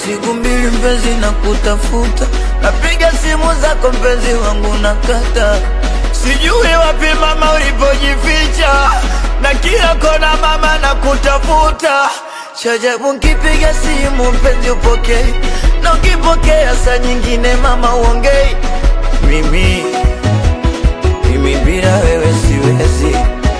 siku mbili mpenzi na kutafuta, napiga simu zako mpenzi wangu nakata. Sijui wapi mama ulipojificha, na kila kona mama na kutafuta. Chajabu nkipiga simu mpenzi upokei, na ukipokea saa nyingine mama uongei. Mimi bila wewe siwezi,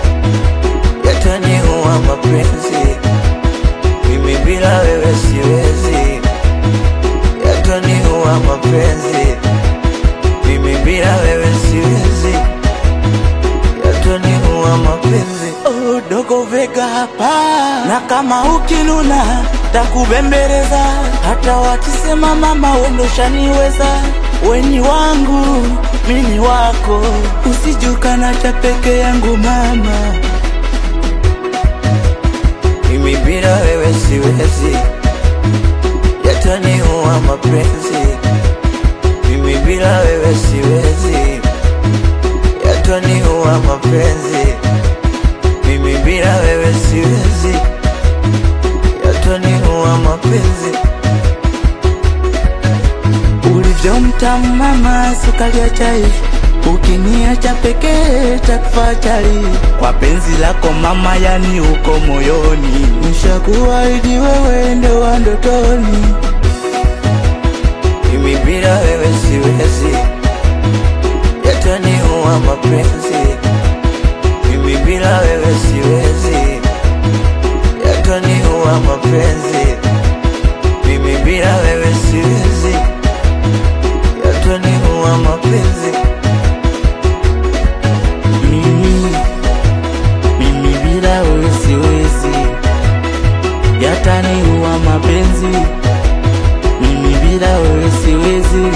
yataniua mapenzi. Mimi bila wewe siwezi, yataniua mapenzi. Mimi bila wewe siwezi, yataniua mapenzi. Oh, Dogo Vega hapa, na kama ukinuna takubembeleza, hata wakisema mama wendoshaniweza. Weni wangu, mini wako, usijukana cha peke yangu mama. Mimi bila wewe siwezi, yataniua mapenzi. Mimi bila wewe siwezi, yataniua mapenzi. Mimi bila wewe siwezi, yataniua mapenzi. Ulivyo mtamu mama, sukari ya chai, ukiniacha pekee takufa chali. Kwa penzi lako mama, yani uko moyoni, nishakuahidi wewe ndo wa ndotoni. Mimi bila wewe siwezi, yataniua mapenzi. Mimi bila wewe siwezi, yataniua mapenzi. Mimi bila wewe siwezi, yataniua mapenzi. Mimi bila wewe siwezi, yataniua mapenzi. Mimi bila wewe siwezi,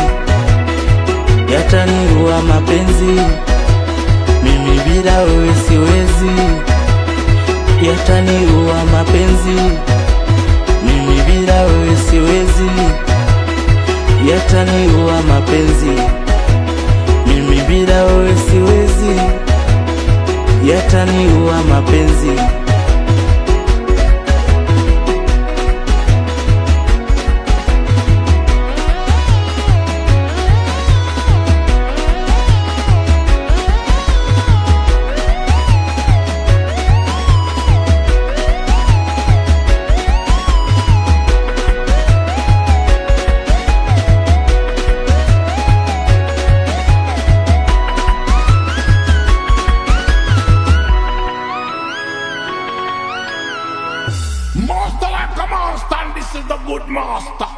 yataniua mapenzi. Mimi bila wewe siwezi, yataniua mapenzi. Mimi bila wewe siwezi, yataniua mapenzi. Mimi bila wewe siwezi, yataniua mapenzi. Master like a monster, and this is the good master.